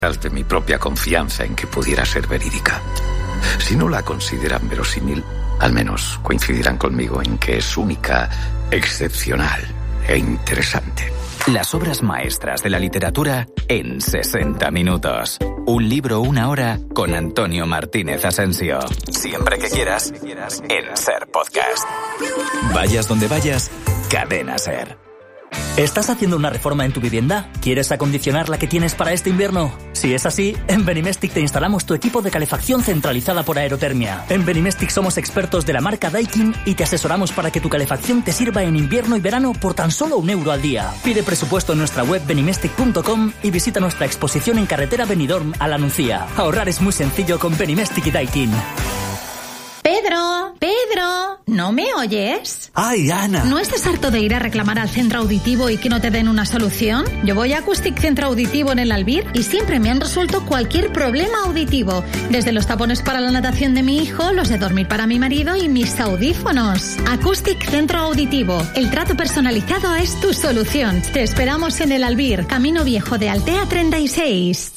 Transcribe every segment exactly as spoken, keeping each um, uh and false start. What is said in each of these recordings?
de mi propia confianza en que pudiera ser verídica. Si no la consideran verosímil, al menos coincidirán conmigo en que es única, excepcional e interesante. Las obras maestras de la literatura en sesenta minutos. Un libro, una hora, con Antonio Martínez Asensio. Siempre que quieras, en SER Podcast. Vayas donde vayas, Cadena SER. ¿Estás haciendo una reforma en tu vivienda? ¿Quieres acondicionar la que tienes para este invierno? Si es así, en Benimestic te instalamos tu equipo de calefacción centralizada por aerotermia. En Benimestic somos expertos de la marca Daikin y te asesoramos para que tu calefacción te sirva en invierno y verano por tan solo un euro al día. Pide presupuesto en nuestra web benimestic punto com y visita nuestra exposición en carretera Benidorm a La Nucía. Ahorrar es muy sencillo con Benimestic y Daikin. Pedro, Pedro, ¿no me oyes? ¡Ay, Ana! ¿No estás harto de ir a reclamar al centro auditivo y que no te den una solución? Yo voy a Acoustic Centro Auditivo en el Albir y siempre me han resuelto cualquier problema auditivo. Desde los tapones para la natación de mi hijo, los de dormir para mi marido y mis audífonos. Acoustic Centro Auditivo. El trato personalizado es tu solución. Te esperamos en el Albir, Camino Viejo de Altea treinta y seis.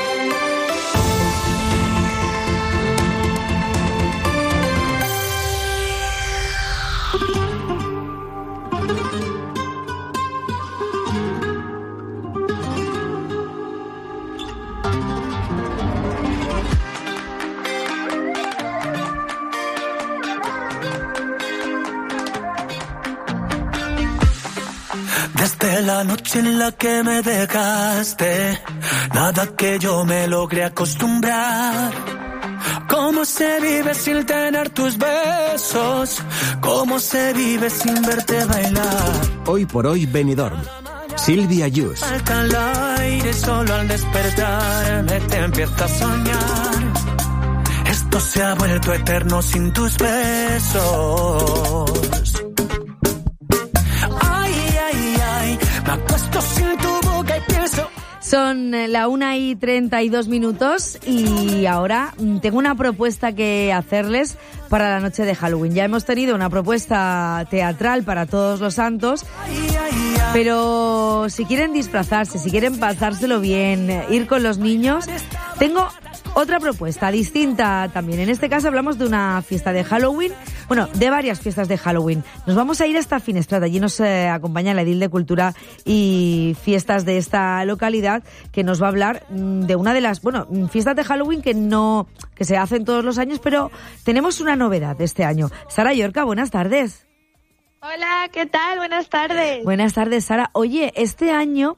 Desde la noche en la que me dejaste, nada que yo me logré acostumbrar. ¿Cómo se vive sin tener tus besos? ¿Cómo se vive sin verte bailar? Hoy por hoy Benidorm. Silvia Yus. Falta el aire, solo al despertar me te empieza a soñar. Esto se ha vuelto eterno sin tus besos. Me acuesto sin tu boca y pienso. Son la una y treinta y dos minutos y ahora tengo una propuesta que hacerles para la noche de Halloween. Ya hemos tenido una propuesta teatral para Todos los Santos, pero si quieren disfrazarse, si quieren pasárselo bien, ir con los niños, tengo otra propuesta distinta también. En este caso hablamos de una fiesta de Halloween, bueno, de varias fiestas de Halloween. Nos vamos a ir hasta Finestrat, allí nos eh, acompaña la edil de Cultura y Fiestas de esta localidad, que nos va a hablar mmm, de una de las, bueno, fiestas de Halloween que no, que se hacen todos los años, pero tenemos una novedad este año. Sara Yorca, buenas tardes. Hola, ¿qué tal? Buenas tardes. Buenas tardes, Sara. Oye, este año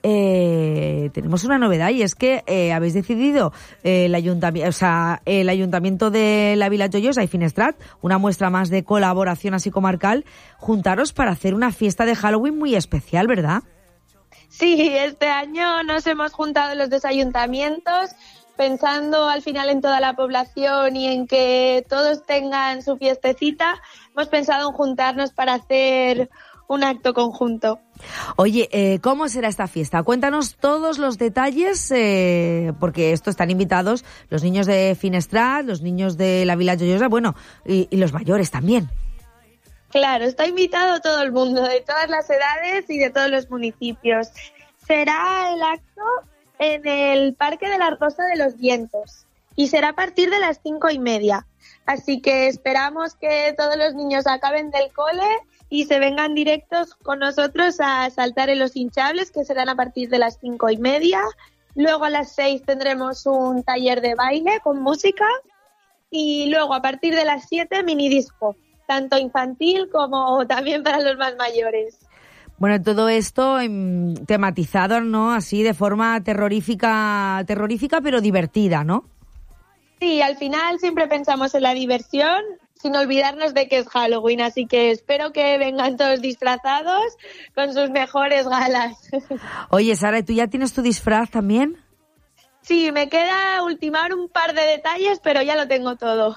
eh, tenemos una novedad y es que eh, habéis decidido eh, el ayuntamiento, o sea, el ayuntamiento de la Vila Joiosa y Finestrat, una muestra más de colaboración así comarcal, juntaros para hacer una fiesta de Halloween muy especial, ¿verdad? Sí, este año nos hemos juntado los dos ayuntamientos, pensando al final en toda la población y en que todos tengan su fiestecita. Hemos pensado en juntarnos para hacer un acto conjunto. Oye, eh, ¿cómo será esta fiesta? Cuéntanos todos los detalles, eh, porque esto están invitados los niños de Finestrat, los niños de la Vila Joiosa, bueno, y, y los mayores también. Claro, está invitado todo el mundo, de todas las edades y de todos los municipios. Será el acto en el Parque de la Rosa de los Vientos y será a partir de las cinco y media. Así que esperamos que todos los niños acaben del cole y se vengan directos con nosotros a saltar en los hinchables, que serán a partir de las cinco y media. Luego a las seis tendremos un taller de baile con música y luego a partir de las siete mini disco, tanto infantil como también para los más mayores. Bueno, todo esto eh, tematizado, ¿no? Así de forma terrorífica, terrorífica pero divertida, ¿no? Sí, al final siempre pensamos en la diversión, sin olvidarnos de que es Halloween, así que espero que vengan todos disfrazados con sus mejores galas. Oye, Sara, ¿tú ya tienes tu disfraz también? Sí, me queda ultimar un par de detalles, pero ya lo tengo todo.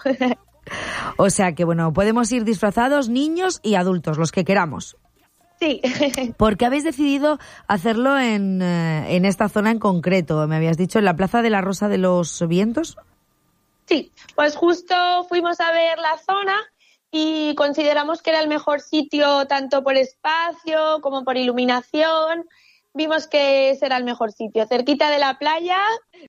O sea que, bueno, podemos ir disfrazados niños y adultos, los que queramos. Sí. ¿Por qué habéis decidido hacerlo en, en esta zona en concreto? Me habías dicho, en la Plaza de la Rosa de los Vientos. Sí, pues justo fuimos a ver la zona y consideramos que era el mejor sitio tanto por espacio como por iluminación vimos que ese era el mejor sitio, cerquita de la playa,